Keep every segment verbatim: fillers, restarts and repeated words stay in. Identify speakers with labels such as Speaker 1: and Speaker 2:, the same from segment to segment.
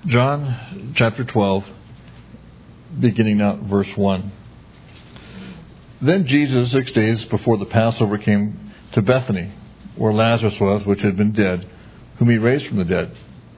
Speaker 1: John chapter twelve, beginning now at verse one. Then Jesus, six days before the Passover, came to Bethany, where Lazarus was, which had been dead, whom he raised from the dead.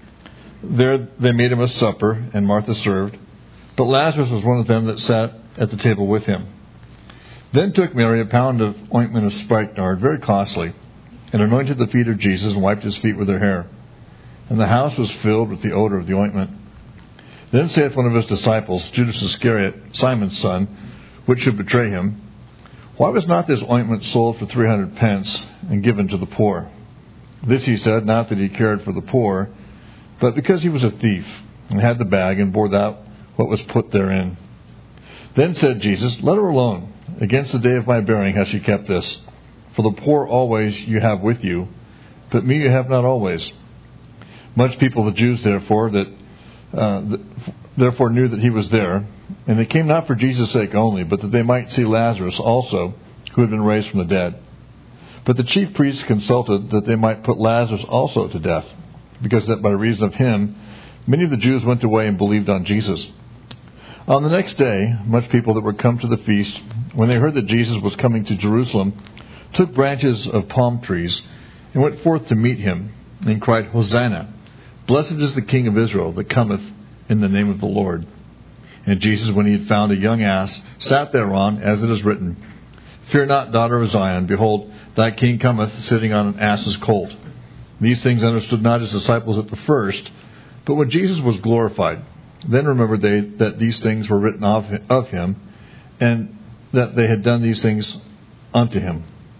Speaker 1: There they made him a supper, and Martha served, but Lazarus was one of them that sat at the table with him. Then took Mary a pound of ointment of spikenard, very costly, and anointed the feet of Jesus, and wiped his feet with her hair. And the house was filled with the odor of the ointment. Then saith one of his disciples, Judas Iscariot, Simon's son, which should betray him, Why was not this ointment sold for three hundred pence, and given to the poor? This he said, not that he cared for the poor, but because he was a thief, and had the bag, and bore out what was put therein. Then said Jesus, Let her alone. Against the day of my burying hath she kept this. For the poor always you have with you, but me you have not always. Much people, the Jews, therefore, that uh, th- therefore knew that he was there, and they came not for Jesus' sake only, but that they might see Lazarus also, who had been raised from the dead. But the chief priests consulted that they might put Lazarus also to death, because that by reason of him many of the Jews went away and believed on Jesus. On the next day, much people that were come to the feast, when they heard that Jesus was coming to Jerusalem, took branches of palm trees, and went forth to meet him, and cried, Hosanna! Blessed is the King of Israel that cometh in the name of the Lord. And Jesus, when he had found a young ass, sat thereon, as it is written, Fear not, daughter of Zion, behold, thy king cometh, sitting on an ass's colt. These things understood not his disciples at the first, but when Jesus was glorified, then remembered they that these things were written of of him, and that they had done these things unto him.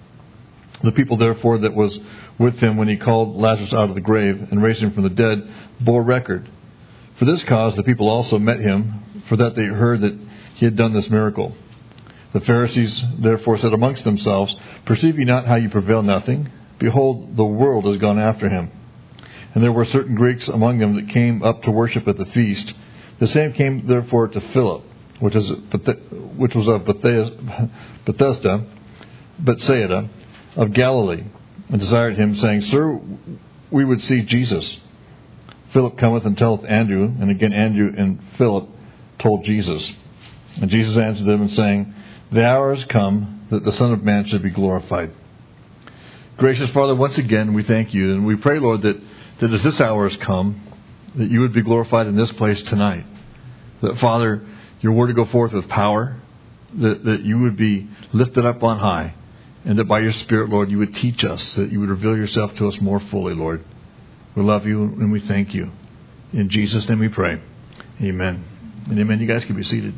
Speaker 1: The people therefore that was with him when he called Lazarus out of the grave and raised him from the dead bore record. For this cause the people also met him, for that they heard that he had done this miracle. The Pharisees therefore said amongst themselves, Perceive ye not how you prevail nothing? Behold, the world has gone after him. And there were certain Greeks among them that came up to worship at the feast. The same came therefore to Philip, which is which was of Bethesda, Bethsaida, of Galilee, and desired him, saying, Sir, we would see Jesus. Philip cometh and telleth Andrew, and again Andrew and Philip told Jesus. And Jesus answered them, and saying, The hour is come that the Son of Man should be glorified. Gracious Father, once again we thank you, and we pray, Lord, that, that as this hour has come, that you would be glorified in this place tonight. That, Father, your word would go forth with power, that, that you would be lifted up on high, and that by your Spirit, Lord, you would teach us, that you would reveal yourself to us more fully, Lord. We love you and we thank you. In Jesus' name we pray. Amen. And amen. You guys can be seated.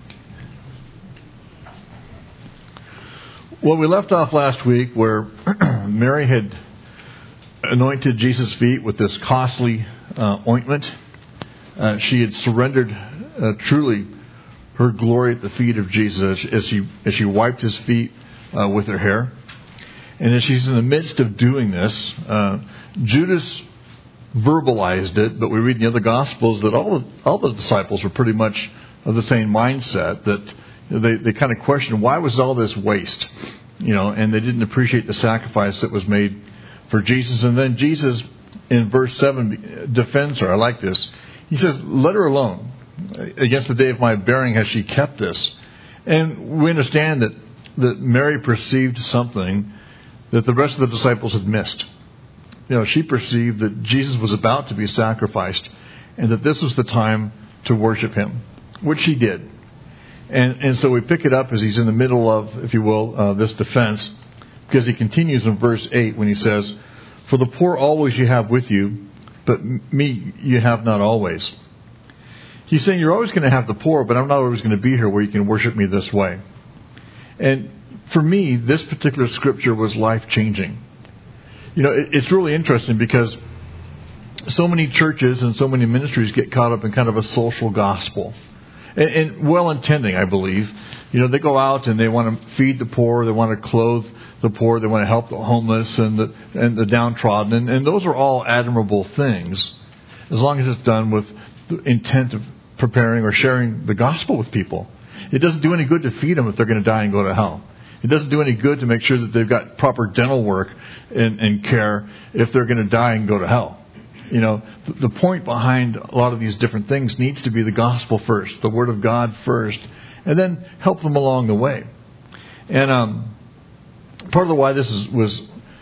Speaker 1: Well, we left off last week where Mary had anointed Jesus' feet with this costly uh, ointment. Uh, she had surrendered uh, truly her glory at the feet of Jesus as she as she wiped his feet uh, with her hair. And as she's in the midst of doing this, uh, Judas verbalized it, but we read in the other Gospels that all the, all the disciples were pretty much of the same mindset, that they, they kind of questioned, why was all this waste? You know, and they didn't appreciate the sacrifice that was made for Jesus. And then Jesus, in verse seven, defends her. I like this. He says, let her alone. Against the day of my burying has she kept this. And we understand that, that Mary perceived something that the rest of the disciples had missed. You know, she perceived that Jesus was about to be sacrificed and that this was the time to worship him, which she did. And and so we pick it up as he's in the middle of, if you will, uh, this defense, because he continues in verse eight when he says, For the poor always you have with you, but me you have not always. He's saying you're always going to have the poor, but I'm not always going to be here where you can worship me this way. And for me, this particular scripture was life-changing. You know, it, it's really interesting because so many churches and so many ministries get caught up in kind of a social gospel. And, and well-intending, I believe. You know, they go out and they want to feed the poor, they want to clothe the poor, they want to help the homeless and the and the downtrodden. And, and those are all admirable things, as long as it's done with the intent of preparing or sharing the gospel with people. It doesn't do any good to feed them if they're going to die and go to hell. It doesn't do any good to make sure that they've got proper dental work and, and care if they're going to die and go to hell. You know, the point behind a lot of these different things needs to be the gospel first, the Word of God first, and then help them along the way. And um, part of the why this is, was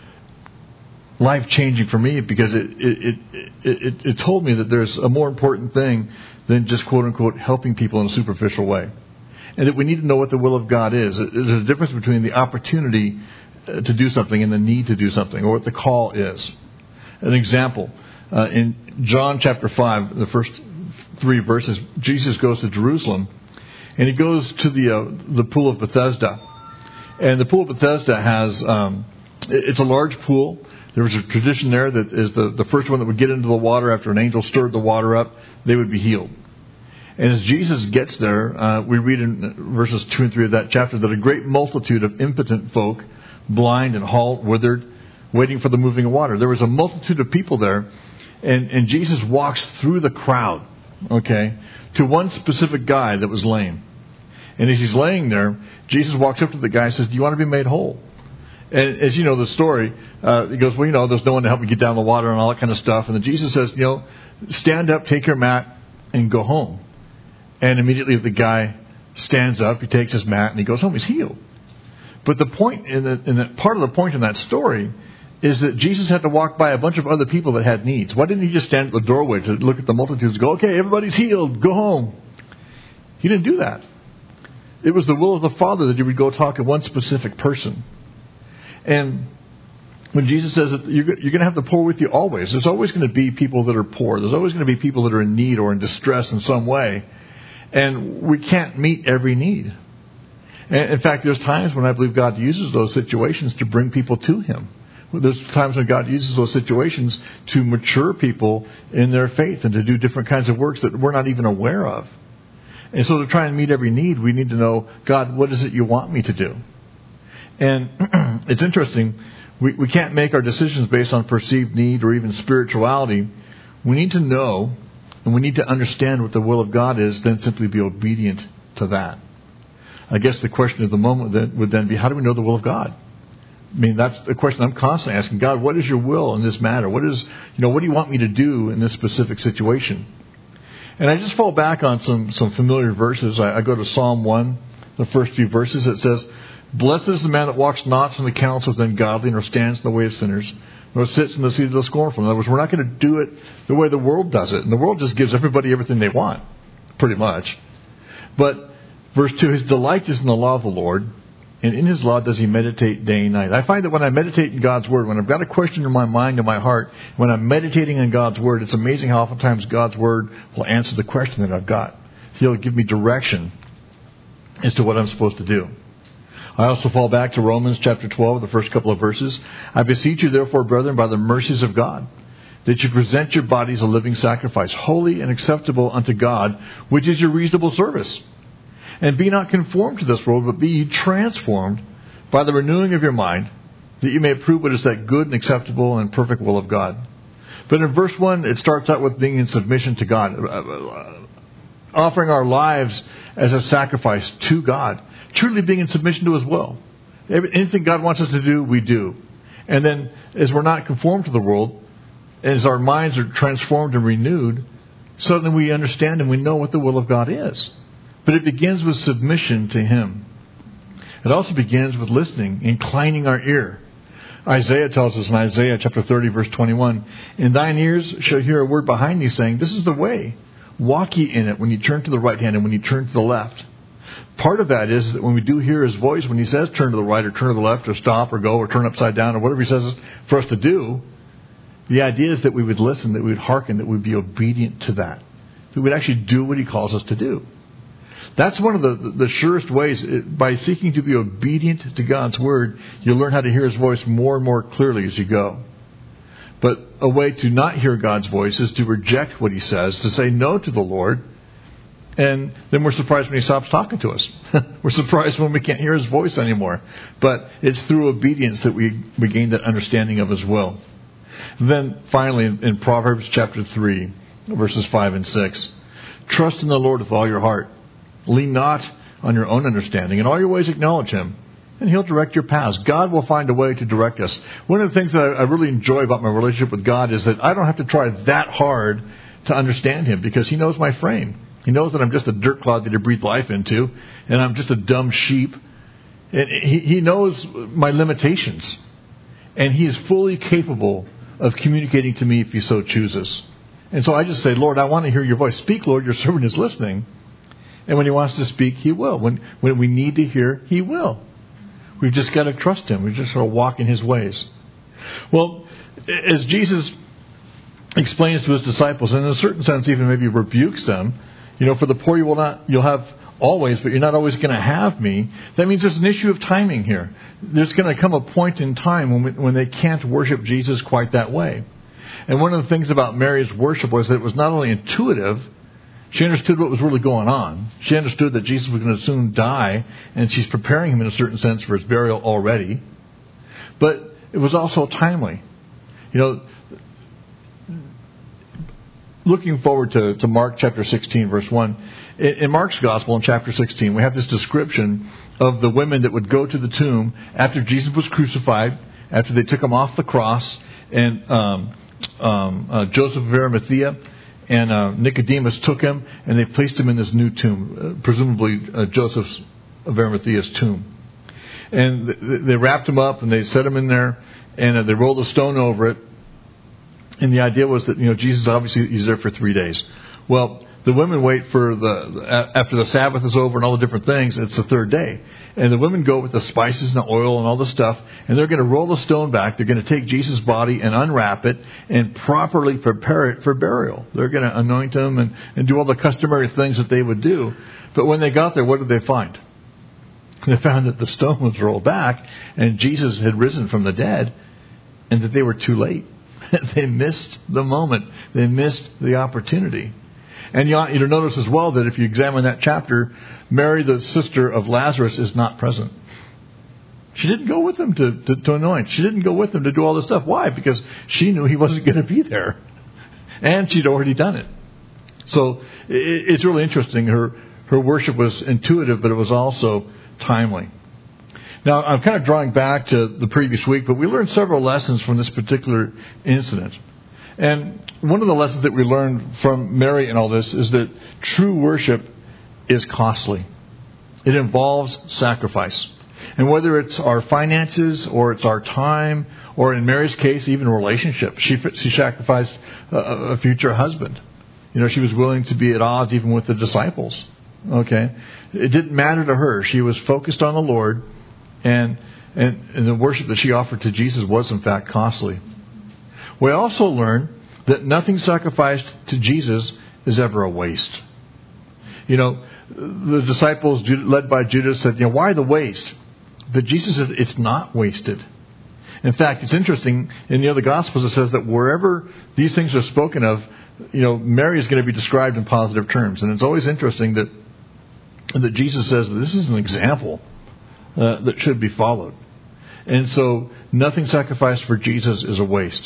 Speaker 1: life-changing for me, because it it, it it it it told me that there's a more important thing than just quote-unquote helping people in a superficial way. And that we need to know what the will of God is. There's a difference between the opportunity to do something and the need to do something, or what the call is. An example, uh, in John chapter five, the first three verses, Jesus goes to Jerusalem, and he goes to the uh, the pool of Bethesda. And the pool of Bethesda has, um, it's a large pool. There was a tradition there that is the, the first one that would get into the water after an angel stirred the water up, they would be healed. And as Jesus gets there, uh, we read in verses two and three of that chapter that a great multitude of impotent folk, blind and halt, withered, waiting for the moving of water. There was a multitude of people there, and, and Jesus walks through the crowd, okay, to one specific guy that was lame. And as he's laying there, Jesus walks up to the guy and says, "Do you want to be made whole?" And as you know the story, uh, he goes, "Well, you know, there's no one to help me get down the water," and all that kind of stuff. And then Jesus says, "You know, stand up, take your mat, and go home." And immediately the guy stands up, he takes his mat, and he goes home. He's healed. But the point, in the, in the, part of the point in that story is that Jesus had to walk by a bunch of other people that had needs. Why didn't he just stand at the doorway to look at the multitudes and go, "Okay, everybody's healed, go home"? He didn't do that. It was the will of the Father that he would go talk to one specific person. And when Jesus says that you're, you're going to have the poor with you always, there's always going to be people that are poor. There's always going to be people that are in need or in distress in some way. And we can't meet every need. And in fact, there's times when I believe God uses those situations to bring people to Him. There's times when God uses those situations to mature people in their faith and to do different kinds of works that we're not even aware of. And so to try and meet every need, we need to know, God, what is it you want me to do? And it's interesting, we, we can't make our decisions based on perceived need or even spirituality. We need to know and we need to understand what the will of God is, then simply be obedient to that. I guess the question of the moment then would then be, how do we know the will of God? I mean, that's the question I'm constantly asking. God, what is your will in this matter? What is, you know, what do you want me to do in this specific situation? And I just fall back on some, some familiar verses. I, I go to Psalm one, the first few verses. It says, "Blessed is the man that walks not in the counsel of the ungodly, nor stands in the way of sinners, nor sits in the seat of the scornful." In other words, we're not going to do it the way the world does it. And the world just gives everybody everything they want, pretty much. But verse two, "His delight is in the law of the Lord, and in His law does he meditate day and night." I find that when I meditate in God's Word, when I've got a question in my mind and my heart, when I'm meditating in God's Word, it's amazing how oftentimes God's Word will answer the question that I've got. He'll give me direction as to what I'm supposed to do. I also fall back to Romans chapter twelve, the first couple of verses. "I beseech you, therefore, brethren, by the mercies of God, that you present your bodies a living sacrifice, holy and acceptable unto God, which is your reasonable service. And be not conformed to this world, but be ye transformed by the renewing of your mind, that you may prove what is that good and acceptable and perfect will of God." But in verse one, it starts out with being in submission to God, offering our lives as a sacrifice to God, truly being in submission to His will. Anything God wants us to do, we do. And then as we're not conformed to the world, as our minds are transformed and renewed, suddenly we understand and we know what the will of God is. But it begins with submission to Him. It also begins with listening, inclining our ear. Isaiah tells us in Isaiah chapter thirty, verse twenty-one, "In thine ears shall hear a word behind thee, saying, This is the way. Walk ye in it, when you turn to the right hand and when you turn to the left." Part of that is that when we do hear His voice, when He says turn to the right or turn to the left or stop or go or turn upside down or whatever He says for us to do, the idea is that we would listen, that we would hearken, that we would be obedient to that. That we would actually do what He calls us to do. That's one of the, the surest ways. By seeking to be obedient to God's Word, you'll learn how to hear His voice more and more clearly as you go. But a way to not hear God's voice is to reject what He says, to say no to the Lord, and then we're surprised when He stops talking to us. We're surprised when we can't hear His voice anymore. But it's through obedience that we, we gain that understanding of His will. And then finally, in, in Proverbs chapter three, verses five and six, "Trust in the Lord with all your heart. Lean not on your own understanding. In all your ways acknowledge Him, and He'll direct your paths. God will find a way to direct us. One of the things that I really enjoy about my relationship with God is that I don't have to try that hard to understand Him, because He knows my frame. He knows that I'm just a dirt clod that He breathed life into, and I'm just a dumb sheep. And He, he knows my limitations, and He is fully capable of communicating to me if He so chooses. And so I just say, Lord, I want to hear your voice. Speak, Lord, your servant is listening. And when He wants to speak, He will. When when we need to hear, He will. We've just got to trust Him. We've just got to walk in His ways. Well, as Jesus explains to His disciples, and in a certain sense even maybe rebukes them, you know, for the poor you will not, you'll have always, but you're not always going to have me. That means there's an issue of timing here. There's going to come a point in time when we, when they can't worship Jesus quite that way. And one of the things about Mary's worship was that it was not only intuitive, she understood what was really going on. She understood that Jesus was going to soon die, and she's preparing Him in a certain sense for His burial already. But it was also timely. You know, looking forward to, to Mark chapter sixteen, verse one. In, in Mark's gospel, in chapter sixteen, we have this description of the women that would go to the tomb after Jesus was crucified, after they took Him off the cross, and um, um, uh, Joseph of Arimathea and uh, Nicodemus took Him, and they placed Him in this new tomb, uh, presumably uh, Joseph of Arimathea's tomb. And th- they wrapped Him up, and they set Him in there, and uh, they rolled a stone over it. And the idea was that, you know, Jesus obviously He's there for three days. Well, the women wait for the, after the Sabbath is over and all the different things, it's the third day. And the women go with the spices and the oil and all the stuff, and they're going to roll the stone back. They're going to take Jesus' body and unwrap it and properly prepare it for burial. They're going to anoint Him and, and do all the customary things that they would do. But when they got there, what did they find? They found that the stone was rolled back and Jesus had risen from the dead, and that they were too late. They missed the moment. They missed the opportunity. And you ought, you'll notice as well that if you examine that chapter, Mary, the sister of Lazarus, is not present. She didn't go with him to, to, to anoint. She didn't go with him to do all this stuff. Why? Because she knew he wasn't going to be there. And she'd already done it. So it, it's really interesting. Her, her worship was intuitive, but it was also timely. Now, I'm kind of drawing back to the previous week, but we learned several lessons from this particular incident. And one of the lessons that we learned from Mary and all this is that true worship is costly. It involves sacrifice. And whether it's our finances or it's our time, or in Mary's case, even relationships, she, she sacrificed a, a future husband. You know, she was willing to be at odds even with the disciples. Okay? It didn't matter to her. She was focused on the Lord. And, and and the worship that she offered to Jesus was, in fact, costly. We also learn that nothing sacrificed to Jesus is ever a waste. You know, the disciples, led by Judas, said, you know, why the waste? But Jesus said, it's not wasted. In fact, it's interesting, in the other Gospels it says that wherever these things are spoken of, you know, Mary is going to be described in positive terms. And it's always interesting that, that Jesus says that this is an example Uh, that should be followed. And so nothing sacrificed for Jesus is a waste.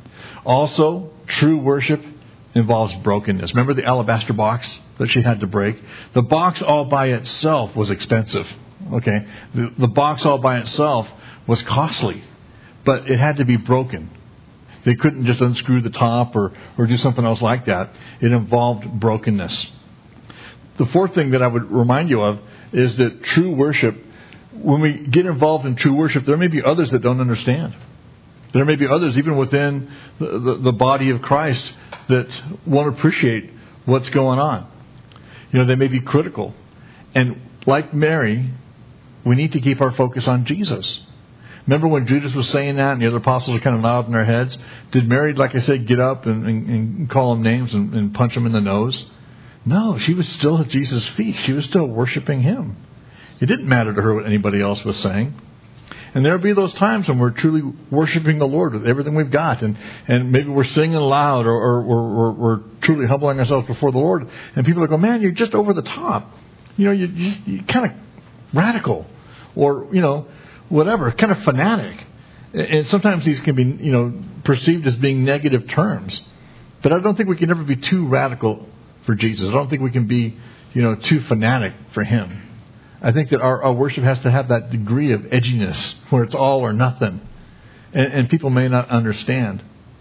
Speaker 1: Also, true worship involves brokenness. Remember the alabaster box that she had to break? The box all by itself was expensive. Okay, the, the box all by itself was costly, but it had to be broken. They couldn't just unscrew the top or, or do something else like that. It involved brokenness. The fourth thing that I would remind you of is that true worship, when we get involved in true worship, there may be others that don't understand. There may be others, even within the, the, the body of Christ, that won't appreciate what's going on. You know, they may be critical. And like Mary, we need to keep our focus on Jesus. Remember when Judas was saying that and the other apostles were kind of nodding their heads? Did Mary, like I said, get up and, and, and call them names and, and punch them in the nose? No, she was still at Jesus' feet. She was still worshiping Him. It didn't matter to her what anybody else was saying. And there'll be those times when we're truly worshiping the Lord with everything we've got. And, and maybe we're singing loud or, or, or, or we're truly humbling ourselves before the Lord. And people are going, man, you're just over the top. You know, you're just you're kind of radical. Or, you know, whatever, kind of fanatic. And sometimes these can be, you know, perceived as being negative terms. But I don't think we can ever be too radical for Jesus. I don't think we can be, you know, too fanatic for Him. I think that our, our worship has to have that degree of edginess where it's all or nothing. And, and people may not understand.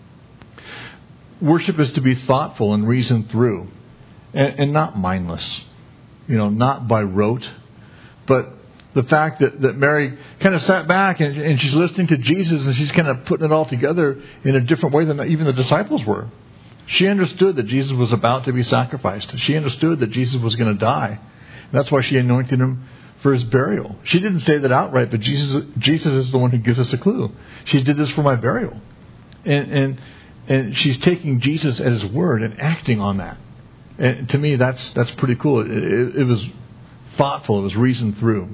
Speaker 1: Worship is to be thoughtful and reasoned through, and, and not mindless. You know, not by rote. But the fact that, that Mary kind of sat back and, and she's listening to Jesus and she's kind of putting it all together in a different way than even the disciples were. She understood that Jesus was about to be sacrificed. She understood that Jesus was going to die. And that's why she anointed him for his burial. She didn't say that outright, but Jesus Jesus is the one who gives us a clue. She did this for my burial. And and and she's taking Jesus at his word and acting on that. And to me, that's that's pretty cool. It, it, it was thoughtful. It was reasoned through.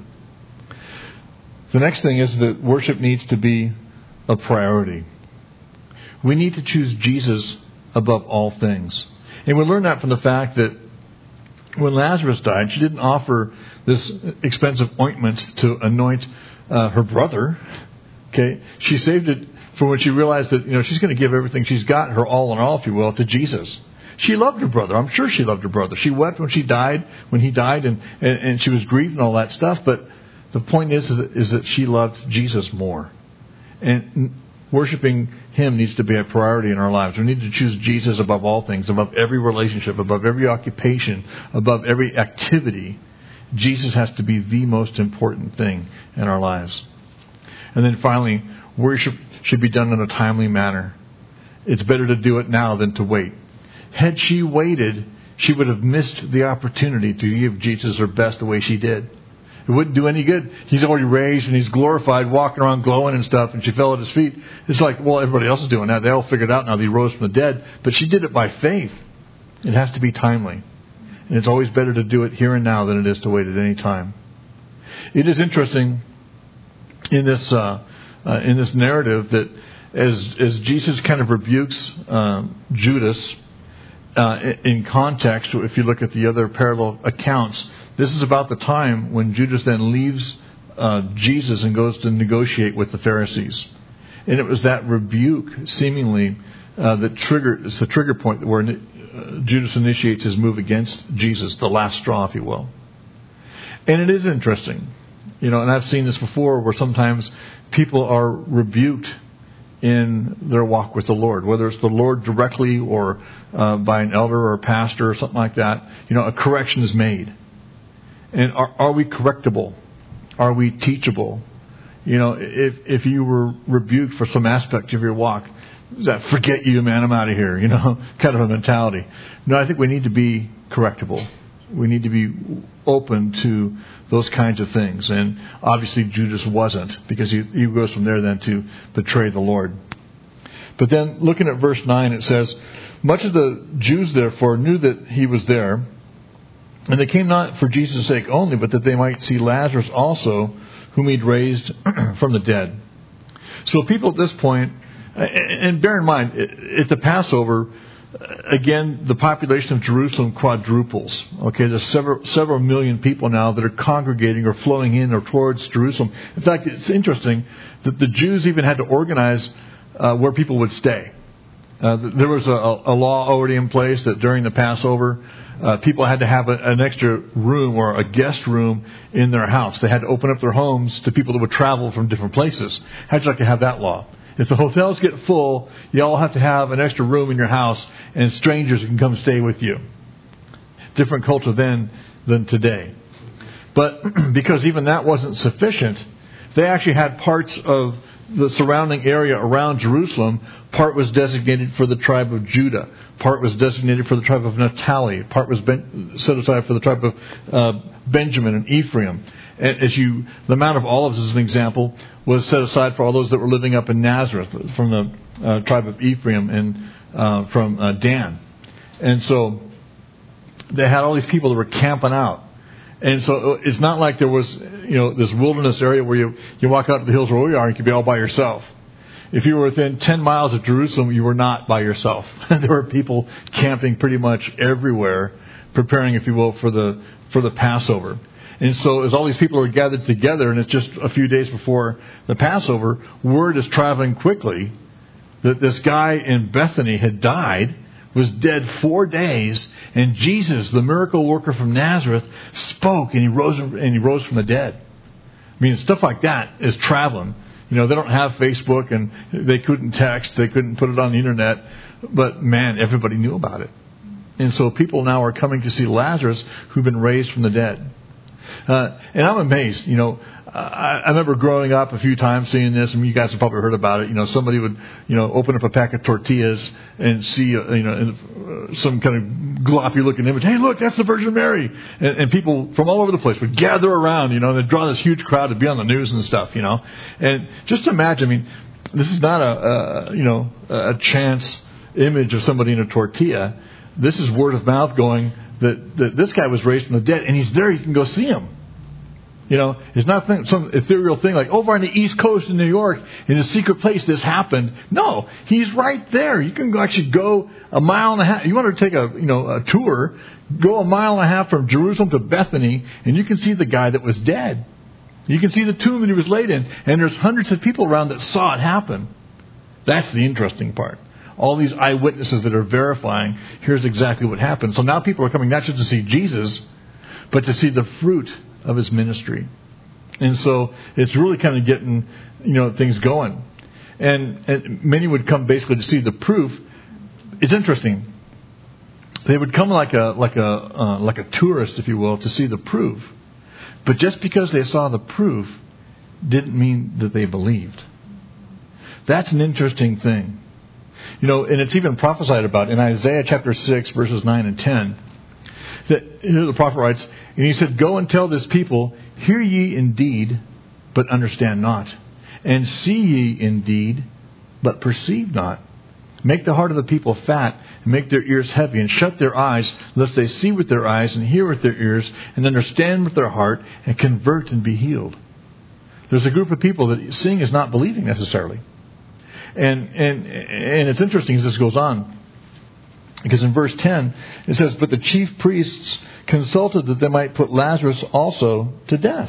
Speaker 1: The next thing is that worship needs to be a priority. We need to choose Jesus above all things. And we learn that from the fact that when Lazarus died, she didn't offer this expensive ointment to anoint uh, her brother. Okay, she saved it for when she realized that, you know, she's going to give everything she's got, her all in all, if you will, to Jesus. She loved her brother. I'm sure she loved her brother. She wept when she died, when he died, and, and, and she was grieved and all that stuff. But the point is, is that, is that she loved Jesus more. And worshiping him needs to be a priority in our lives. We need to choose Jesus above all things, above every relationship, above every occupation, above every activity. Jesus has to be the most important thing in our lives. And then finally, worship should be done in a timely manner. It's better to do it now than to wait. Had she waited, she would have missed the opportunity to give Jesus her best the way she did. It wouldn't do any good. He's already raised and he's glorified, walking around glowing and stuff, and she fell at his feet. It's like, well, everybody else is doing that. They all figured out now that he rose from the dead. But she did it by faith. It has to be timely. And it's always better to do it here and now than it is to wait at any time. It is interesting in this uh, uh, in this narrative that as as Jesus kind of rebukes uh, Judas, uh, in context, if you look at the other parallel accounts, this is about the time when Judas then leaves uh, Jesus and goes to negotiate with the Pharisees. And it was that rebuke, seemingly, uh, that triggered, it's the trigger point where uh, Judas initiates his move against Jesus, the last straw, if you will. And it is interesting, you know, and I've seen this before where sometimes people are rebuked in their walk with the Lord, whether it's the Lord directly or uh, by an elder or a pastor or something like that. You know, a correction is made. And are, are we correctable? Are we teachable? You know, if if you were rebuked for some aspect of your walk, is that forget you, man, I'm out of here, you know, kind of a mentality. No, I think we need to be correctable. We need to be open to those kinds of things. And obviously Judas wasn't, because he, he goes from there then to betray the Lord. But then looking at verse nine, it says, much of the Jews therefore knew that he was there, and they came not for Jesus' sake only, but that they might see Lazarus also, whom he'd raised from the dead. So people at this point, and bear in mind, at the Passover, again, the population of Jerusalem quadruples. Okay, there's several several million people now that are congregating or flowing in or towards Jerusalem. In fact, it's interesting that the Jews even had to organize uh, where people would stay. Uh, there was a, a law already in place that during the Passover, uh, people had to have a, an extra room or a guest room in their house. They had to open up their homes to people that would travel from different places. How'd you like to have that law? If the hotels get full, you all have to have an extra room in your house, and strangers can come stay with you. Different culture then than today. But because even that wasn't sufficient, they actually had parts of the surrounding area around Jerusalem. Part was designated for the tribe of Judah. Part was designated for the tribe of Naphtali. Part was ben- set aside for the tribe of uh, Benjamin and Ephraim. As you, the Mount of Olives, as an example, was set aside for all those that were living up in Nazareth from the uh, tribe of Ephraim and uh, from uh, Dan. And so they had all these people that were camping out. And so it's not like there was, you know, this wilderness area where you, you walk out to the hills where we are and you could be all by yourself. If you were within ten miles of Jerusalem, you were not by yourself. There were people camping pretty much everywhere, preparing, if you will, for the for the Passover. And so as all these people are gathered together, and it's just a few days before the Passover, word is traveling quickly that this guy in Bethany had died, was dead four days, and Jesus, the miracle worker from Nazareth, spoke, and he rose and he rose from the dead. I mean, stuff like that is traveling. You know, they don't have Facebook, and they couldn't text, they couldn't put it on the internet, but man, everybody knew about it. And so people now are coming to see Lazarus, who'd been raised from the dead. Uh, and I'm amazed, you know, I, I remember growing up a few times seeing this, and you guys have probably heard about it. You know, somebody would, you know, open up a pack of tortillas and see, uh, you know, some kind of gloppy-looking image. Hey, look, that's the Virgin Mary. And, and people from all over the place would gather around, you know, and they'd draw this huge crowd to be on the news and stuff, you know. And just imagine, I mean, this is not a, a you know, a chance image of somebody in a tortilla. This is word of mouth going that, that this guy was raised from the dead, and he's there. You can go see him. You know, it's not some ethereal thing like over on the East Coast in New York in a secret place this happened. No, he's right there. You can actually go a mile and a half. You want to take a you know a tour, go a mile and a half from Jerusalem to Bethany, and you can see the guy that was dead. You can see the tomb that he was laid in, and there's hundreds of people around that saw it happen. That's the interesting part. All these eyewitnesses that are verifying, here's exactly what happened. So now people are coming not just to see Jesus, but to see the fruit of his ministry. And so it's really kind of getting, you know, things going. And, and many would come basically to see the proof. It's interesting. They would come like a like a uh, like a tourist, if you will, to see the proof. But just because they saw the proof didn't mean that they believed. That's an interesting thing. You know, and it's even prophesied about in Isaiah chapter six, verses nine and ten. That here the prophet writes, and he said, "Go and tell this people, hear ye indeed, but understand not. And see ye indeed, but perceive not. Make the heart of the people fat, and make their ears heavy, and shut their eyes, lest they see with their eyes, and hear with their ears, and understand with their heart, and convert and be healed." There's a group of people that seeing is not believing necessarily. And and and it's interesting as this goes on. Because in verse ten, it says, "But the chief priests consulted that they might put Lazarus also to death."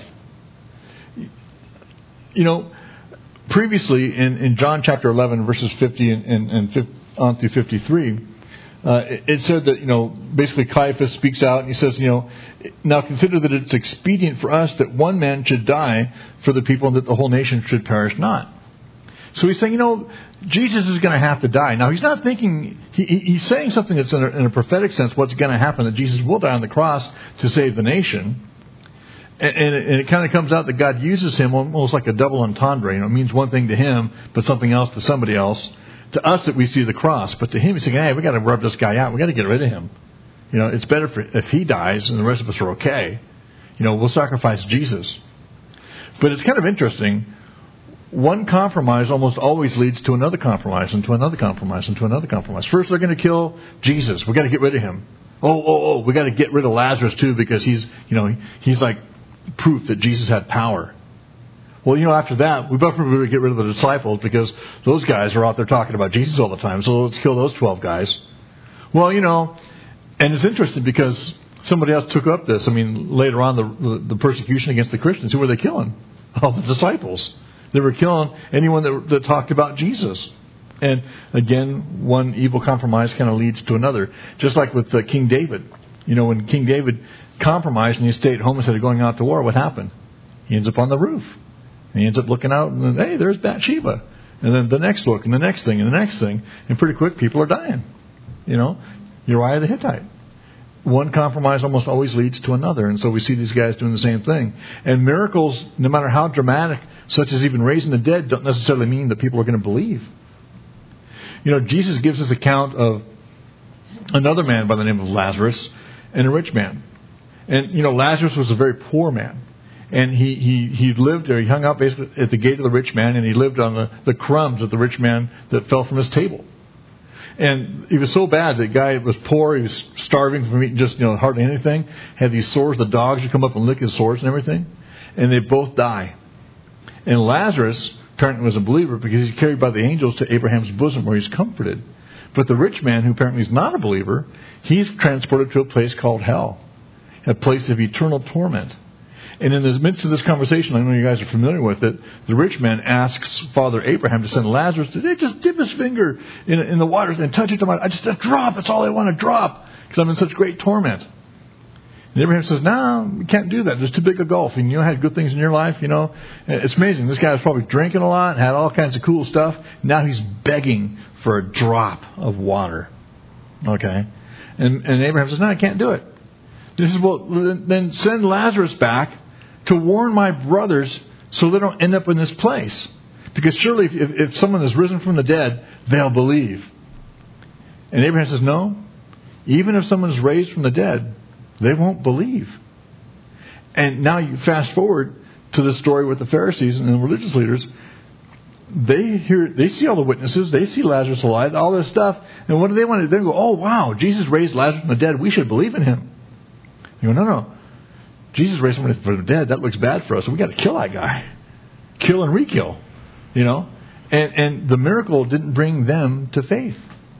Speaker 1: You know, previously in, in John chapter eleven, verses fifty and, and, and on through fifty-three, uh, it, it said that, you know, basically Caiaphas speaks out and he says, you know, "Now consider that it's expedient for us that one man should die for the people and that the whole nation should perish not." So he's saying, you know, Jesus is going to have to die. Now, he's not thinking, he, he's saying something that's in a, in a prophetic sense, what's going to happen, that Jesus will die on the cross to save the nation. And, and, it, and it kind of comes out that God uses him almost like a double entendre. You know, it means one thing to him, but something else to somebody else. To us that we see the cross, but to him he's saying, hey, we got to rub this guy out. We got to get rid of him. You know, it's better for, if he dies and the rest of us are okay. You know, we'll sacrifice Jesus. But it's kind of interesting. One compromise almost always leads to another compromise and to another compromise and to another compromise. First, they're going to kill Jesus. We've got to get rid of him. Oh, oh, oh, we've got to get rid of Lazarus too because he's, you know, he's like proof that Jesus had power. Well, you know, after that, we better really get rid of the disciples because those guys are out there talking about Jesus all the time. So let's kill those twelve guys. Well, you know, and it's interesting because somebody else took up this. I mean, later on, the, the, the persecution against the Christians, who were they killing? All the disciples. They were killing anyone that, that talked about Jesus. And again, one evil compromise kind of leads to another. Just like with uh, King David. You know, when King David compromised and he stayed home instead of going out to war, what happened? He ends up on the roof. And he ends up looking out and, hey, there's Bathsheba. And then the next look and the next thing and the next thing. And pretty quick, people are dying. You know, Uriah the Hittite. One compromise almost always leads to another. And so we see these guys doing the same thing. And miracles, no matter how dramatic, such as even raising the dead, don't necessarily mean that people are going to believe. You know, Jesus gives us account of another man by the name of Lazarus and a rich man. And, you know, Lazarus was a very poor man. And he, he, he lived there. He hung out basically at the gate of the rich man, and he lived on the, the crumbs of the rich man that fell from his table. And he was so bad, the guy was poor, he was starving from eating just, you know, hardly anything. Had these sores, the dogs would come up and lick his sores and everything. And they both die. And Lazarus apparently was a believer because he's carried by the angels to Abraham's bosom where he's comforted. But the rich man, who apparently is not a believer, he's transported to a place called hell, a place of eternal torment. And in the midst of this conversation, I know you guys are familiar with it, the rich man asks Father Abraham to send Lazarus to just dip his finger in, in the water and touch it to my, I just, a drop, that's all I want to drop, because I'm in such great torment. And Abraham says, no, you can't do that. There's too big a gulf. And you know, had good things in your life, you know. It's amazing. This guy was probably drinking a lot, had all kinds of cool stuff. Now he's begging for a drop of water. Okay. And, and Abraham says, no, I can't do it. He says, well, then send Lazarus back to warn my brothers so they don't end up in this place. Because surely if, if someone is risen from the dead, they'll believe. And Abraham says, no. Even if someone is raised from the dead, they won't believe. And now you fast forward to the story with the Pharisees and the religious leaders. They hear, they see all the witnesses. They see Lazarus alive, all this stuff. And what do they want to do? They go, oh, wow, Jesus raised Lazarus from the dead. We should believe in him. You go, no, no. Jesus raised someone from the dead. That looks bad for us. So we got to kill that guy. Kill and re-kill. You know? And, and the miracle didn't bring them to faith.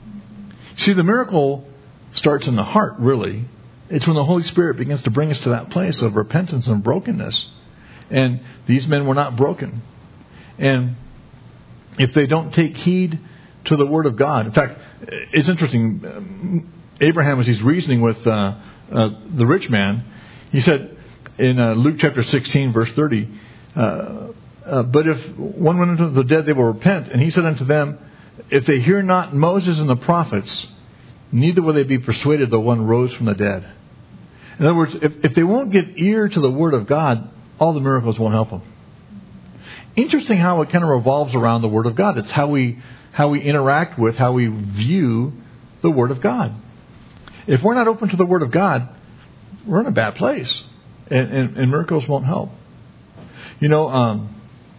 Speaker 1: See, the miracle starts in the heart, really. It's when the Holy Spirit begins to bring us to that place of repentance and brokenness. And these men were not broken. And if they don't take heed to the Word of God. In fact, it's interesting. Abraham, as he's reasoning with uh, uh, the rich man, he said in uh, Luke chapter sixteen, verse thirty, uh, uh, but if one went into the dead, they will repent. And he said unto them, if they hear not Moses and the prophets, neither will they be persuaded though one rose from the dead. In other words, if, if they won't give ear to the Word of God, all the miracles won't help them. Interesting how it kind of revolves around the Word of God. It's how we how we interact with, how we view the Word of God. If we're not open to the Word of God, we're in a bad place. And, and, and miracles won't help. You know, um,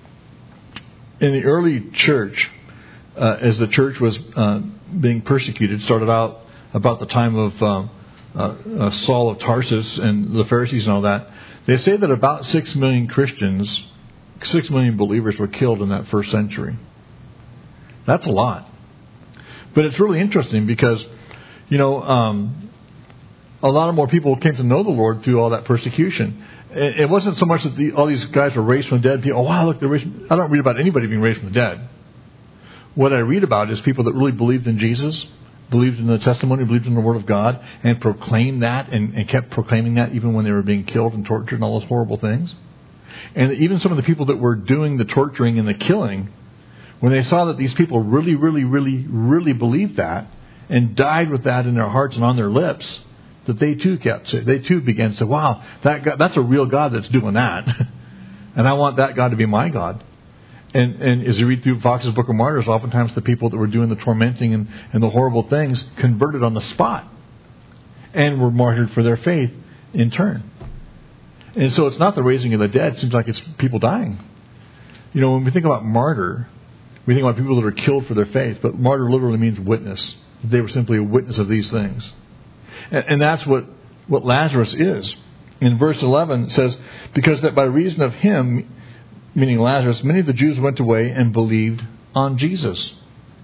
Speaker 1: in the early church, uh, as the church was uh, being persecuted, started out about the time of um, uh, uh, Saul of Tarsus and the Pharisees and all that. They say that about six million Christians, six million believers were killed in that first century. That's a lot. But it's really interesting because, you know, um, a lot of more people came to know the Lord through all that persecution. It wasn't so much that the, all these guys were raised from the dead. People, oh, wow, look, they're raised. I don't read about anybody being raised from the dead. What I read about is people that really believed in Jesus, believed in the testimony, believed in the Word of God, and proclaimed that and, and kept proclaiming that even when they were being killed and tortured and all those horrible things. And even some of the people that were doing the torturing and the killing, when they saw that these people really, really, really, really believed that and died with that in their hearts and on their lips, that they too kept saying, they too began to say, wow, that God, that's a real God that's doing that. And I want that God to be my God. And, and as you read through Fox's Book of Martyrs, oftentimes the people that were doing the tormenting and, and the horrible things converted on the spot and were martyred for their faith in turn. And so it's not the raising of the dead. It seems like it's people dying. You know, when we think about martyr, we think about people that are killed for their faith. But martyr literally means witness. They were simply a witness of these things. And, and that's what, what Lazarus is. In verse eleven it says, because that by reason of him, meaning Lazarus, many of the Jews went away and believed on Jesus.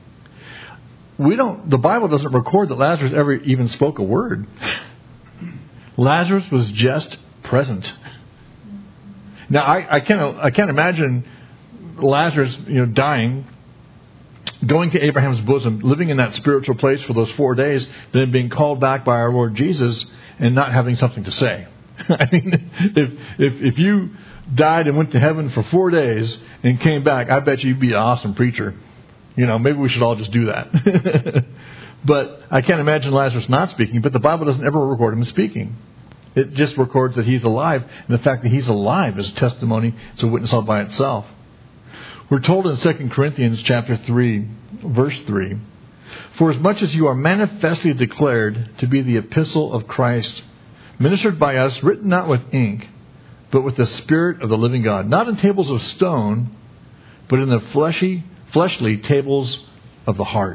Speaker 1: We don't, the Bible doesn't record that Lazarus ever even spoke a word. Lazarus was just present. Now, I, I can't, I can't imagine Lazarus, you know, dying, going to Abraham's bosom, living in that spiritual place for those four days, then being called back by our Lord Jesus and not having something to say. I mean, if, if, if you died and went to heaven for four days and came back, I bet you'd be an awesome preacher. You know, maybe we should all just do that. But I can't imagine Lazarus not speaking, but the Bible doesn't ever record him speaking. It just records that he's alive, and the fact that he's alive is a testimony. It's a witness all by itself. We're told in Second Corinthians chapter three, verse three, for as much as you are manifestly declared to be the epistle of Christ, ministered by us, written not with ink, but with the Spirit of the living God, not in tables of stone, but in the fleshy, fleshly tables of the heart.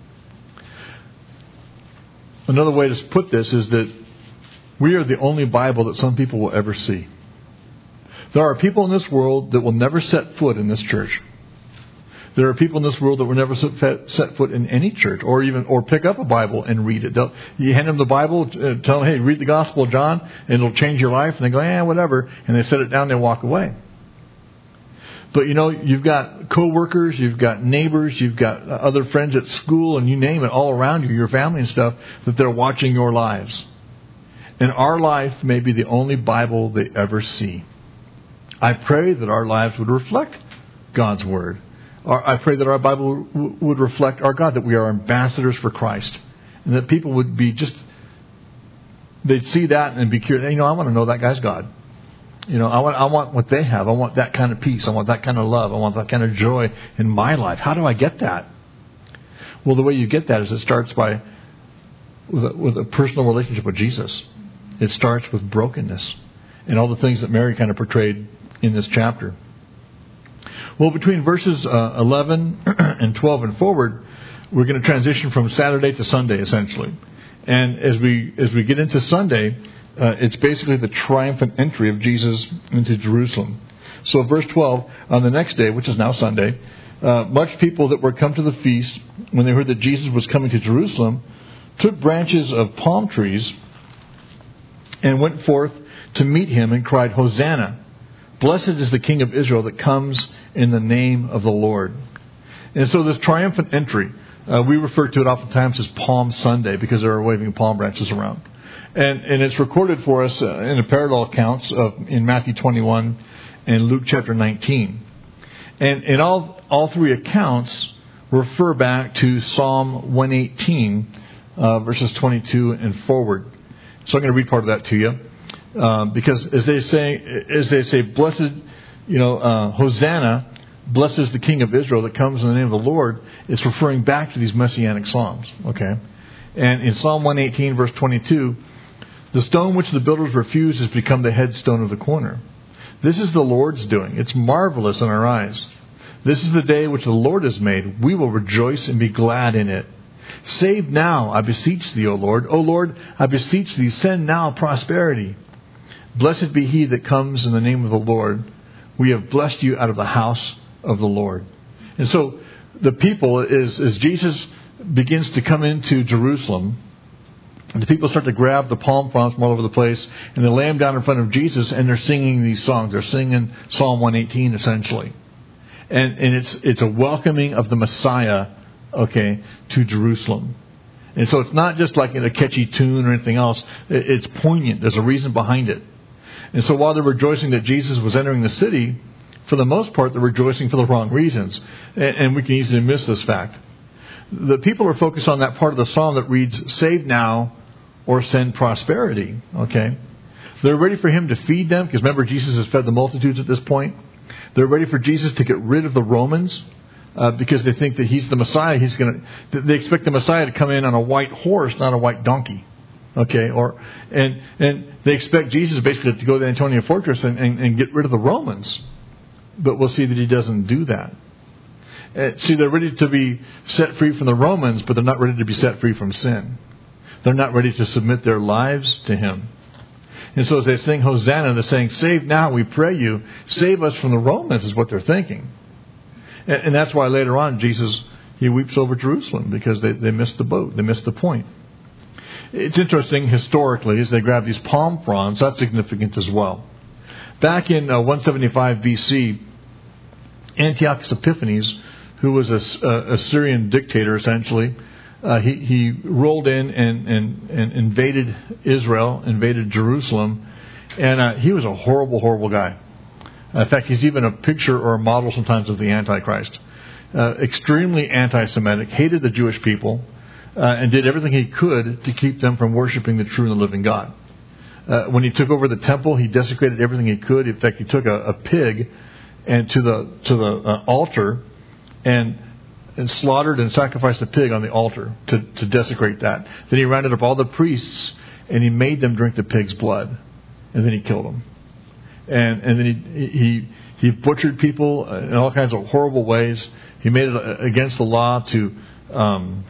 Speaker 1: Another way to put this is that we are the only Bible that some people will ever see. There are people in this world that will never set foot in this church. There are people in this world that will never set foot in any church, or even or pick up a Bible and read it. They'll, you hand them the Bible, uh, tell them, hey, read the Gospel of John, and it'll change your life. And they go, eh, whatever. And they set it down and they walk away. But, you know, you've got coworkers, you've got neighbors, you've got other friends at school, and you name it, all around you, your family and stuff, that they're watching your lives. And our life may be the only Bible they ever see. I pray that our lives would reflect God's Word. I pray that our Bible would reflect our God, that we are ambassadors for Christ. And that people would be just, they'd see that and be curious. You know, I want to know that guy's God. You know, I want I want what they have. I want that kind of peace. I want that kind of love. I want that kind of joy in my life. How do I get that? Well, the way you get that is it starts by with a, with a personal relationship with Jesus. It starts with brokenness and all the things that Mary kind of portrayed in this chapter. Well, between verses uh, eleven and twelve and forward, we're going to transition from Saturday to Sunday, essentially. And as we as we get into Sunday, Uh, it's basically the triumphant entry of Jesus into Jerusalem. So verse twelve, on the next day, which is now Sunday, uh, much people that were come to the feast, when they heard that Jesus was coming to Jerusalem, took branches of palm trees and went forth to meet him and cried, Hosanna! Blessed is the King of Israel that comes in the name of the Lord. And so this triumphant entry, uh, we refer to it oftentimes as Palm Sunday because they were waving palm branches around. And, and it's recorded for us uh, in the parallel accounts of in Matthew twenty-one and Luke chapter nineteen. And in all all three accounts refer back to Psalm one eighteen, uh, verses twenty-two and forward. So I'm going to read part of that to you, uh, because as they say, as they say, blessed, you know, uh, Hosanna, blessed is the King of Israel that comes in the name of the Lord. It's referring back to these messianic psalms. Okay, and in Psalm one eighteen, verse twenty-two. The stone which the builders refused has become the headstone of the corner. This is the Lord's doing. It's marvelous in our eyes. This is the day which the Lord has made. We will rejoice and be glad in it. Save now, I beseech thee, O Lord. O Lord, I beseech thee, send now prosperity. Blessed be he that comes in the name of the Lord. We have blessed you out of the house of the Lord. And so the people, is as Jesus begins to come into Jerusalem, and the people start to grab the palm fronds from all over the place, and they lay them down in front of Jesus, and they're singing these songs. They're singing Psalm one eighteen, essentially. And, and it's it's a welcoming of the Messiah, okay, to Jerusalem. And so it's not just like in a catchy tune or anything else. It's poignant. There's a reason behind it. And so while they're rejoicing that Jesus was entering the city, for the most part, they're rejoicing for the wrong reasons. And, and we can easily miss this fact. The people are focused on that part of the psalm that reads, save now or send prosperity. Okay? They're ready for him to feed them, because remember, Jesus has fed the multitudes at this point. They're ready for Jesus to get rid of the Romans, uh, because they think that he's the Messiah. He's going to. They expect the Messiah to come in on a white horse, not a white donkey. Okay, or and and they expect Jesus basically to go to the Antonia fortress and, and, and get rid of the Romans. But we'll see that he doesn't do that. Uh, see, they're ready to be set free from the Romans, but they're not ready to be set free from sin. They're not ready to submit their lives to him. And so as they sing Hosanna, they're saying, save now, we pray you. Save us from the Romans is what they're thinking. And, and that's why later on, Jesus, he weeps over Jerusalem, because they, they missed the boat. They missed the point. It's interesting, historically, as they grab these palm fronds, that's significant as well. Back in uh, one seventy-five B C, Antiochus Epiphanes, who was a, a, a Syrian dictator, essentially, Uh, he, he rolled in and, and, and invaded Israel, invaded Jerusalem, and uh, he was a horrible, horrible guy. In fact, he's even a picture or a model sometimes of the Antichrist. Uh, extremely anti-Semitic, hated the Jewish people, uh, and did everything he could to keep them from worshiping the true and the living God. Uh, when he took over the temple, he desecrated everything he could. In fact, he took a, a pig and to the to the uh, altar and and slaughtered and sacrificed the pig on the altar to, to desecrate that. Then he rounded up all the priests and he made them drink the pig's blood, and then he killed them. And and then he he he butchered people in all kinds of horrible ways. He made it against the law to um,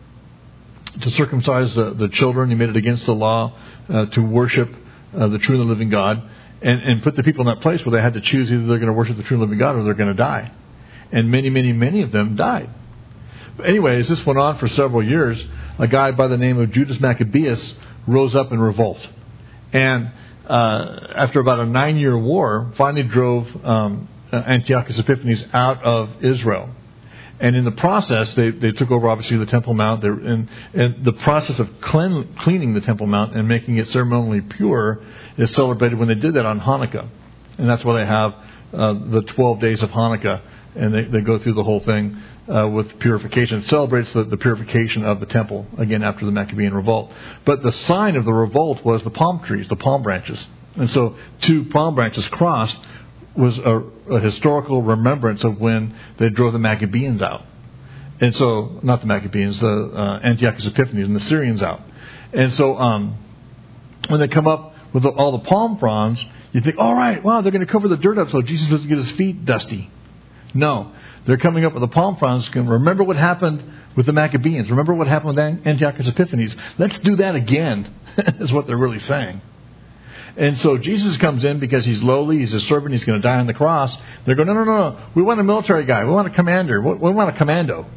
Speaker 1: to circumcise the, the children. He made it against the law uh, to worship uh, the true and the living God, and and put the people in that place where they had to choose either they're going to worship the true and living God or they're going to die. and many, many, many of them died. But anyways, this went on for several years. A guy by the name of Judas Maccabeus rose up in revolt. And uh, after about a nine-year war, finally drove um, Antiochus Epiphanes out of Israel. And in the process, they, they took over, obviously, the Temple Mount. And, and the process of clean, cleaning the Temple Mount and making it ceremonially pure is celebrated when they did that on Hanukkah. And that's why they have uh, the twelve days of Hanukkah. And they, they go through the whole thing uh, with purification. It celebrates the, the purification of the temple, again, after the Maccabean revolt. But the sign of the revolt was the palm trees, the palm branches. And so two palm branches crossed was a, a historical remembrance of when they drove the Maccabees out. And so, not the Maccabees, the uh, Antiochus Epiphanes and the Syrians out. And so, um, when they come up with the, all the palm fronds, you think, all right, wow, they're going to cover the dirt up so Jesus doesn't get his feet dusty. No, they're coming up with the palm fronds. Remember what happened with the Maccabees. Remember what happened with Antiochus Epiphanes. Let's do that again, is what they're really saying. And so Jesus comes in because he's lowly, he's a servant, he's going to die on the cross. They're going, no, no, no, no. We want a military guy. We want a commander. We want a commando.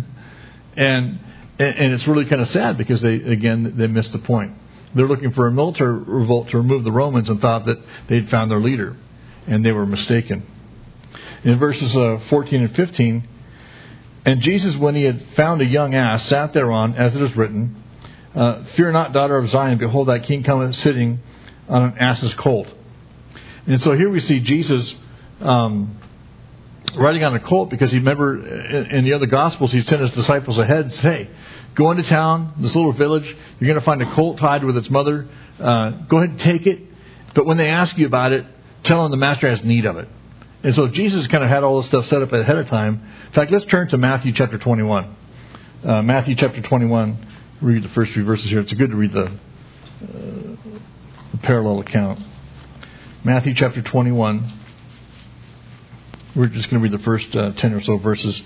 Speaker 1: and, and it's really kind of sad because they, again, they missed the point. They're looking for a military revolt to remove the Romans and thought that they'd found their leader. And they were mistaken. In verses uh, fourteen and fifteen, and Jesus, when he had found a young ass, sat thereon, as it is written, uh, fear not, daughter of Zion, behold, thy king cometh sitting on an ass's colt. And so here we see Jesus um, riding on a colt because he remember in, in the other Gospels he sent his disciples ahead and said, hey, go into town, this little village, you're going to find a colt tied with its mother. Uh, go ahead and take it. But when they ask you about it, tell them the master has need of it. And so Jesus kind of had all this stuff set up ahead of time. In fact, let's turn to Matthew chapter twenty-one. Uh, Matthew chapter twenty-one, read the first few verses here. It's good to read the... Uh, The parallel account. Matthew chapter twenty-one. We're just going to read the first uh, ten or so verses.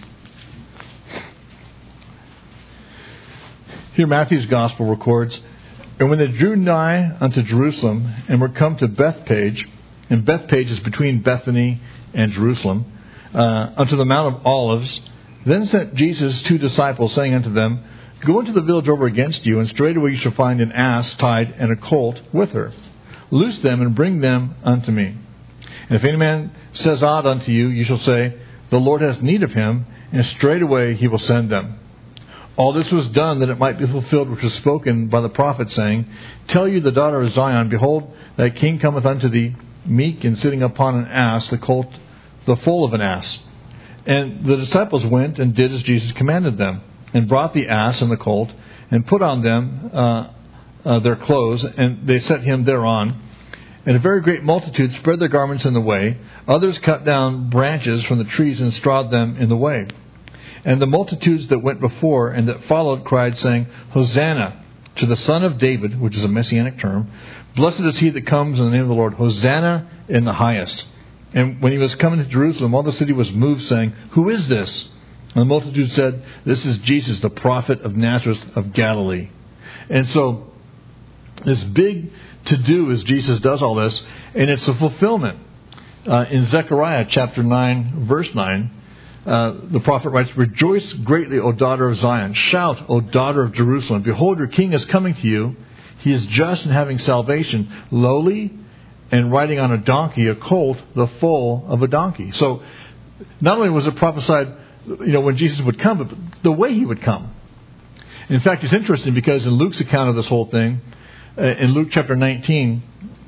Speaker 1: Here Matthew's gospel records, and when they drew nigh unto Jerusalem and were come to Bethpage, and Bethpage is between Bethany and Jerusalem, uh, unto the Mount of Olives, then sent Jesus two disciples, saying unto them, go into the village over against you, and straightway you shall find an ass tied and a colt with her. Loose them and bring them unto me. And if any man says aught unto you, you shall say, the Lord has need of him, and straightway he will send them. All this was done that it might be fulfilled which was spoken by the prophet, saying, tell you the daughter of Zion, behold, thy king cometh unto thee, meek and sitting upon an ass, the colt, the foal of an ass. And the disciples went and did as Jesus commanded them, and brought the ass and the colt, and put on them uh, uh, their clothes, and they set him thereon. And a very great multitude spread their garments in the way. Others cut down branches from the trees and strawed them in the way. And the multitudes that went before and that followed cried, saying, Hosanna to the Son of David, which is a messianic term. Blessed is he that comes in the name of the Lord. Hosanna in the highest. And when he was coming to Jerusalem, all the city was moved, saying, who is this? And the multitude said, this is Jesus, the prophet of Nazareth of Galilee. And so this big to-do as Jesus does all this, and it's a fulfillment. Uh, in Zechariah chapter nine, verse nine, uh, the prophet writes, rejoice greatly, O daughter of Zion. Shout, O daughter of Jerusalem. Behold, your king is coming to you. He is just and having salvation, lowly and riding on a donkey, a colt, the foal of a donkey. So not only was it prophesied, you know, when Jesus would come, but the way he would come. In fact, it's interesting because in Luke's account of this whole thing, uh, in Luke chapter nineteen,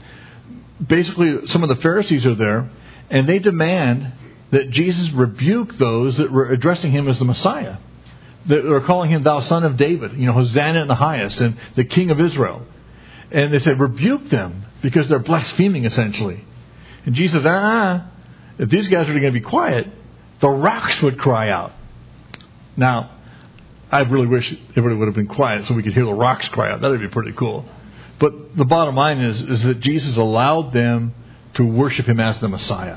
Speaker 1: basically some of the Pharisees are there, and they demand that Jesus rebuke those that were addressing him as the Messiah. They were calling him, thou son of David, you know, Hosanna in the highest, and the King of Israel. And they said, rebuke them, because they're blaspheming, essentially. And Jesus said, ah, if these guys are going to be quiet, the rocks would cry out. Now, I really wish everybody would have been quiet so we could hear the rocks cry out. That would be pretty cool. But the bottom line is, is that Jesus allowed them to worship him as the Messiah.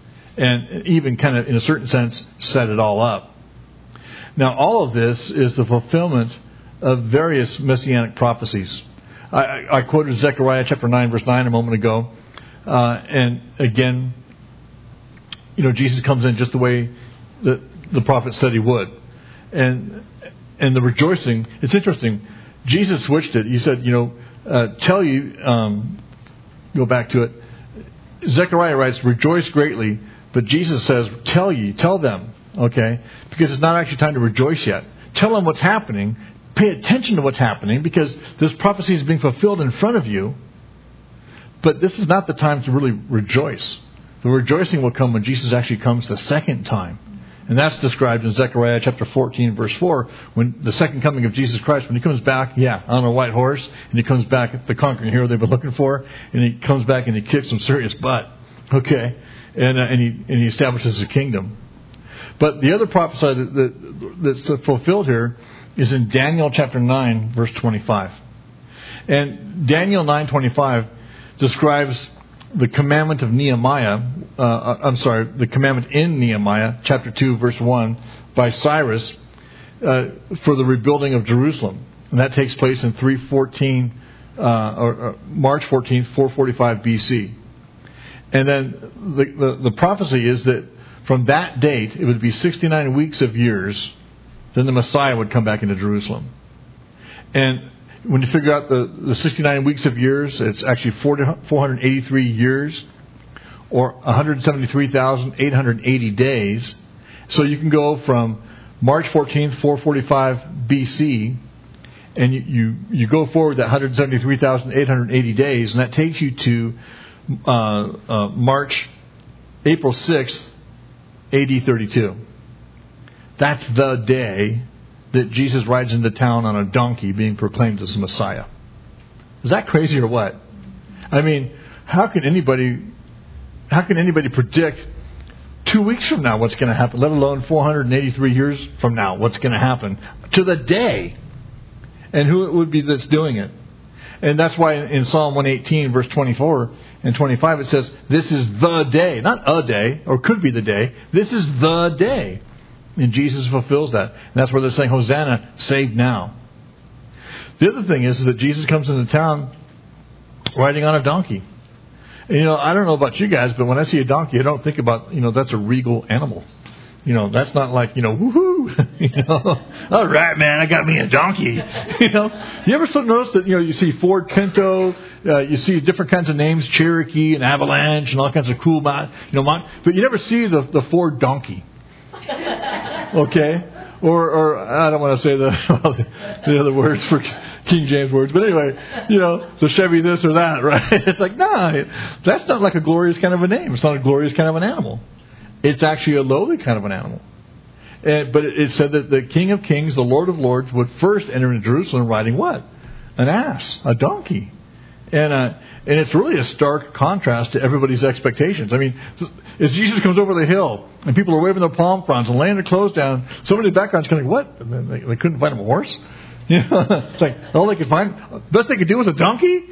Speaker 1: And even kind of, in a certain sense, set it all up. Now, all of this is the fulfillment of various messianic prophecies. I, I quoted Zechariah chapter nine, verse nine a moment ago. Uh, and again, you know, Jesus comes in just the way that the prophet said he would. And and the rejoicing, it's interesting. Jesus switched it. He said, you know, uh, tell you, um, go back to it. Zechariah writes, rejoice greatly. But Jesus says, tell ye, tell them, okay? Because it's not actually time to rejoice yet. Tell them what's happening. Pay attention to what's happening because this prophecy is being fulfilled in front of you. But this is not the time to really rejoice. The rejoicing will come when Jesus actually comes the second time. And that's described in Zechariah chapter fourteen, verse four, when the second coming of Jesus Christ, when he comes back, yeah, on a white horse, and he comes back, the conquering hero they've been looking for, and he comes back and he kicks some serious butt, okay, and uh, and he and he establishes a kingdom. But the other prophecy that, that, that's fulfilled here is in Daniel chapter nine, verse twenty-five. And Daniel nine twenty-five describes the commandment of Nehemiah, uh, I'm sorry, the commandment in Nehemiah, chapter two, verse one, by Cyrus, uh, for the rebuilding of Jerusalem. And that takes place in three fourteen, uh, or, or March fourteenth, four forty-five B C. And then the, the, the prophecy is that from that date, it would be sixty-nine weeks of years, then the Messiah would come back into Jerusalem. And when you figure out the, the sixty-nine weeks of years, it's actually four hundred eighty-three years, or one hundred seventy-three thousand eight hundred eighty days. So you can go from March fourteenth, four forty-five B C, and you, you, you go forward that one hundred seventy-three thousand eight hundred eighty days, and that takes you to uh, uh, March, April sixth, A D thirty-two. That's the day that Jesus rides into town on a donkey being proclaimed as the Messiah. Is that crazy or what? I mean, how can anybody how can anybody predict two weeks from now what's going to happen, let alone four hundred eighty-three years from now what's going to happen to the day? And who it would be that's doing it? And that's why in Psalm one eighteen, verse twenty-four and twenty-five, it says, this is the day, not a day, or could be the day. This is the day. And Jesus fulfills that. And that's where they're saying, Hosanna, save now. The other thing is that Jesus comes into town riding on a donkey. And, you know, I don't know about you guys, but when I see a donkey, I don't think about, you know, that's a regal animal. You know, that's not like, you know, woohoo, you know, all right, man, I got me a donkey. You know, you ever notice that, you know, you see Ford Pinto, uh, you see different kinds of names, Cherokee and Avalanche and all kinds of cool, you know, but you never see the, the Ford donkey. Okay, or or I don't want to say the the other words for King James words, but anyway, you know, the Chevy this or that, right? It's like, nah, that's not like a glorious kind of a name. It's not a glorious kind of an animal. It's actually a lowly kind of an animal. And, but it, it said that the King of Kings, the Lord of Lords, would first enter into Jerusalem riding what? An ass, a donkey, and uh, and it's really a stark contrast to everybody's expectations. I mean, as Jesus comes over the hill and people are waving their palm fronds and laying their clothes down, somebody in the background's going, what? They, they couldn't find him a horse? You know, it's like, all they could find, best they could do was a donkey?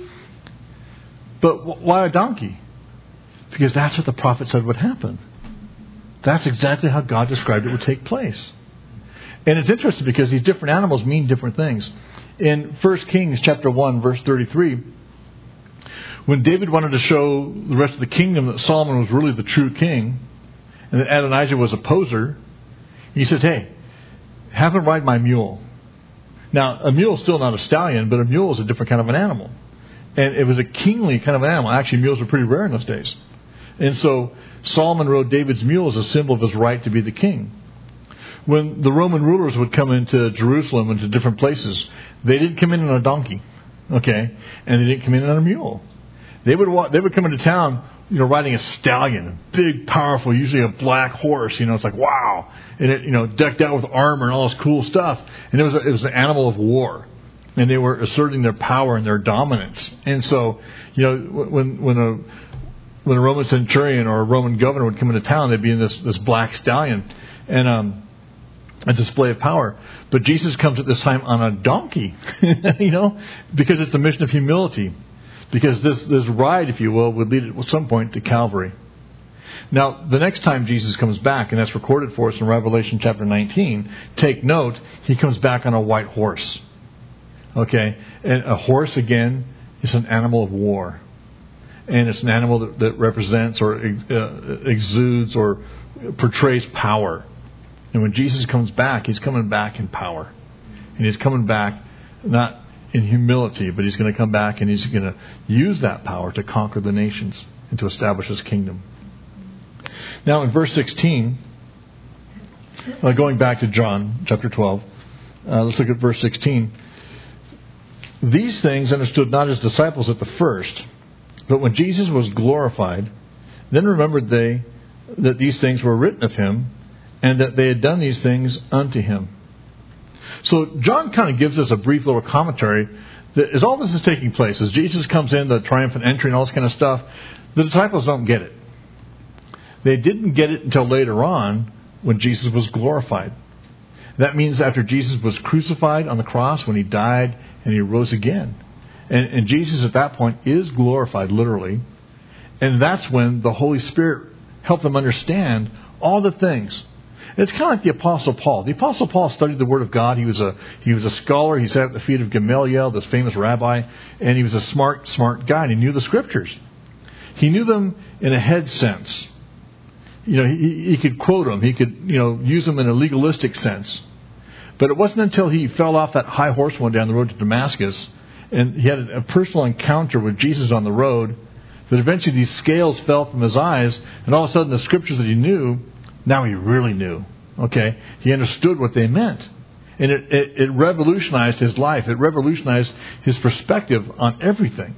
Speaker 1: But why a donkey? Because that's what the prophet said would happen. That's exactly how God described it would take place. And it's interesting because these different animals mean different things. In First Kings chapter one, verse thirty-three, when David wanted to show the rest of the kingdom that Solomon was really the true king and that Adonijah was a poser, he says, hey, have him ride my mule. Now, a mule is still not a stallion, but a mule is a different kind of an animal. And it was a kingly kind of an animal. Actually, mules were pretty rare in those days. And so Solomon rode David's mule as a symbol of his right to be the king. When the Roman rulers would come into Jerusalem and to different places, they didn't come in on a donkey, okay, and they didn't come in on a mule. They would walk, they would come into town, you know, riding a stallion, a big, powerful, usually a black horse. You know, it's like, wow, and it, you know, decked out with armor and all this cool stuff. And it was a, it was an animal of war, and they were asserting their power and their dominance. And so, you know, when when a when a Roman centurion or a Roman governor would come into town, they'd be in this this black stallion, and um, a display of power. But Jesus comes at this time on a donkey, you know, because it's a mission of humility. Because this, this ride, if you will, would lead at some point to Calvary. Now, the next time Jesus comes back, and that's recorded for us in Revelation chapter nineteen, take note, he comes back on a white horse. Okay? And a horse, again, is an animal of war. And it's an animal that, that represents or uh, exudes or portrays power. And when Jesus comes back, he's coming back in power. And he's coming back not in humility, but he's going to come back and he's going to use that power to conquer the nations and to establish his kingdom. Now in verse sixteen, uh, going back to John chapter twelve, uh, let's look at verse sixteen. These things understood not his disciples at the first, but when Jesus was glorified, then remembered they that these things were written of him, and that they had done these things unto him. So John kind of gives us a brief little commentary that as all this is taking place, as Jesus comes in, the triumphant entry and all this kind of stuff, the disciples don't get it. They didn't get it until later on when Jesus was glorified. That means after Jesus was crucified on the cross, when he died and he rose again. And, and Jesus at that point is glorified, literally. And that's when the Holy Spirit helped them understand all the things. It's kind of like the Apostle Paul. The Apostle Paul studied the Word of God. He was a he was a scholar. He sat at the feet of Gamaliel, this famous rabbi, and he was a smart, smart guy. And he knew the Scriptures. He knew them in a head sense. You know, he, he could quote them. He could, you know, use them in a legalistic sense. But it wasn't until he fell off that high horse one day on the road to Damascus, and he had a personal encounter with Jesus on the road, that eventually these scales fell from his eyes, and all of a sudden the Scriptures that he knew, now he really knew. Okay? He understood what they meant. And it, it, it revolutionized his life. It revolutionized his perspective on everything.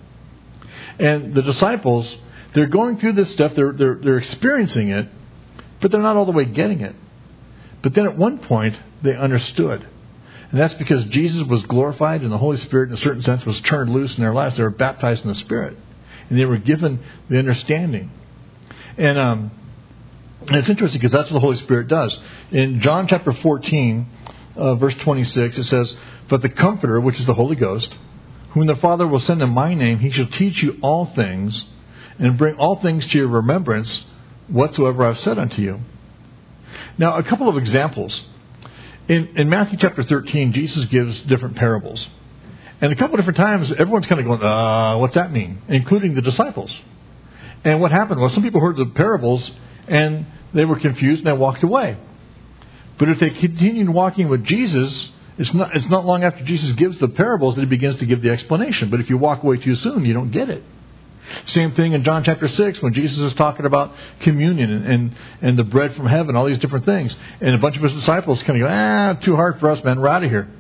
Speaker 1: And the disciples, they're going through this stuff. They're, they're, they're experiencing it, but they're not all the way getting it. But then at one point, they understood. And that's because Jesus was glorified and the Holy Spirit, in a certain sense, was turned loose in their lives. They were baptized in the Spirit. And they were given the understanding. And um, it's interesting because that's what the Holy Spirit does. In John chapter fourteen, uh, verse twenty-six, it says, "But the Comforter, which is the Holy Ghost, whom the Father will send in my name, he shall teach you all things, and bring all things to your remembrance, whatsoever I have said unto you." Now, a couple of examples. In, in Matthew chapter thirteen, Jesus gives different parables. And a couple of different times, everyone's kind of going, uh, what's that mean? Including the disciples. And what happened was some people heard the parables and they were confused and they walked away. But if they continued walking with Jesus, it's not, it's not long after Jesus gives the parables that he begins to give the explanation. But if you walk away too soon, you don't get it. Same thing in John chapter six when Jesus is talking about communion and, and, and the bread from heaven, all these different things. And a bunch of his disciples kind of go, ah, too hard for us, man, we're out of here.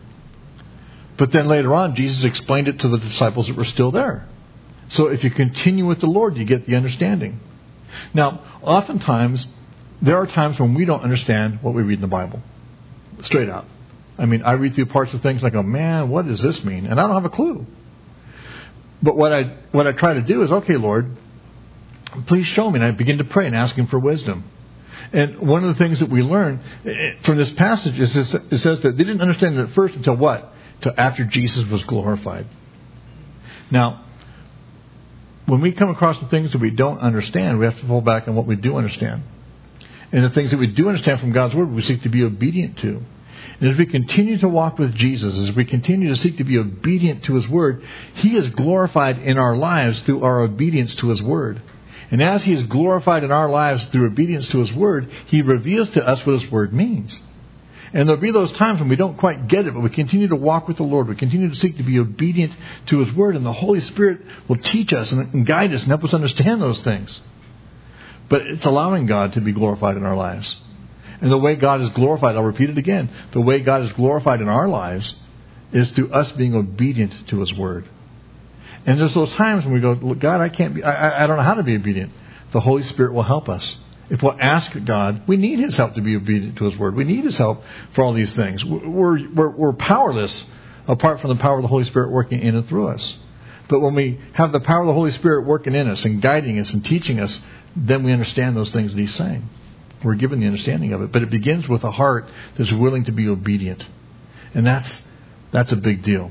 Speaker 1: But then later on, Jesus explained it to the disciples that were still there. So if you continue with the Lord, you get the understanding. Now, oftentimes, there are times when we don't understand what we read in the Bible. Straight out. I mean, I read through parts of things and I go, man, what does this mean? And I don't have a clue. But what I what I try to do is, okay, Lord, please show me. And I begin to pray and ask him for wisdom. And one of the things that we learn from this passage is this, it says that they didn't understand it at first until what? Till after Jesus was glorified. Now, when we come across the things that we don't understand, we have to fall back on what we do understand. And the things that we do understand from God's Word, we seek to be obedient to. And as we continue to walk with Jesus, as we continue to seek to be obedient to his Word, he is glorified in our lives through our obedience to his Word. And as he is glorified in our lives through obedience to his Word, he reveals to us what his Word means. And there'll be those times when we don't quite get it, but we continue to walk with the Lord. We continue to seek to be obedient to his Word, and the Holy Spirit will teach us and guide us and help us understand those things. But it's allowing God to be glorified in our lives. And the way God is glorified, I'll repeat it again, the way God is glorified in our lives is through us being obedient to his Word. And there's those times when we go, God, I can't be, I, I don't know how to be obedient. The Holy Spirit will help us. If we'll ask God, we need his help to be obedient to his Word. We need his help for all these things. We're, we're, we're powerless apart from the power of the Holy Spirit working in and through us. But when we have the power of the Holy Spirit working in us and guiding us and teaching us, then we understand those things that he's saying. We're given the understanding of it. But it begins with a heart that's willing to be obedient. And that's that's a big deal.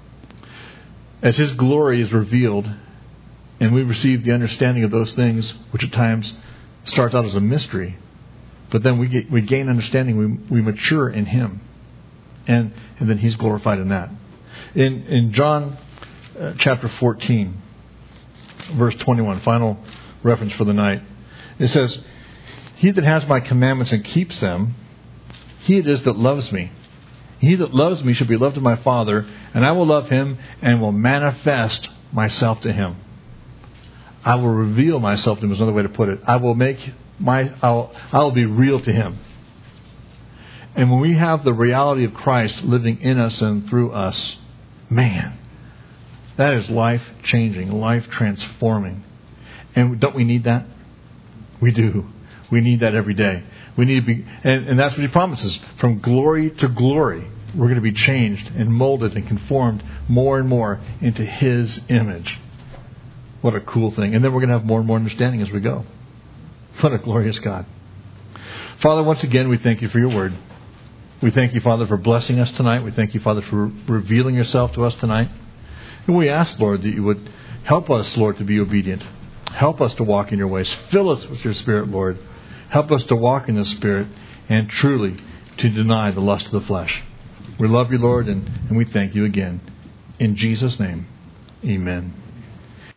Speaker 1: As his glory is revealed and we receive the understanding of those things, which at times starts out as a mystery, but then we get, we gain understanding, we, we mature in him. And, and then he's glorified in that. In, in John uh, chapter fourteen, verse twenty-one, final reference for the night, it says, "He that has my commandments and keeps them, he it is that loves me. He that loves me shall be loved of my Father, and I will love him and will manifest myself to him. I will reveal myself to him is another way to put it. I will make my, I'll, I will be real to him. And when we have the reality of Christ living in us and through us, man, that is life-changing, life-transforming. And don't we need that? We do. We need that every day. We need to be, and, and that's what he promises. From glory to glory, we're going to be changed and molded and conformed more and more into his image. What a cool thing. And then we're going to have more and more understanding as we go. What a glorious God. Father, once again, we thank you for your word. We thank you, Father, for blessing us tonight. We thank you, Father, for revealing yourself to us tonight. And we ask, Lord, that you would help us, Lord, to be obedient. Help us to walk in your ways. Fill us with your Spirit, Lord. Help us to walk in the Spirit and truly to deny the lust of the flesh. We love you, Lord, and, and we thank you again. In Jesus' name, amen.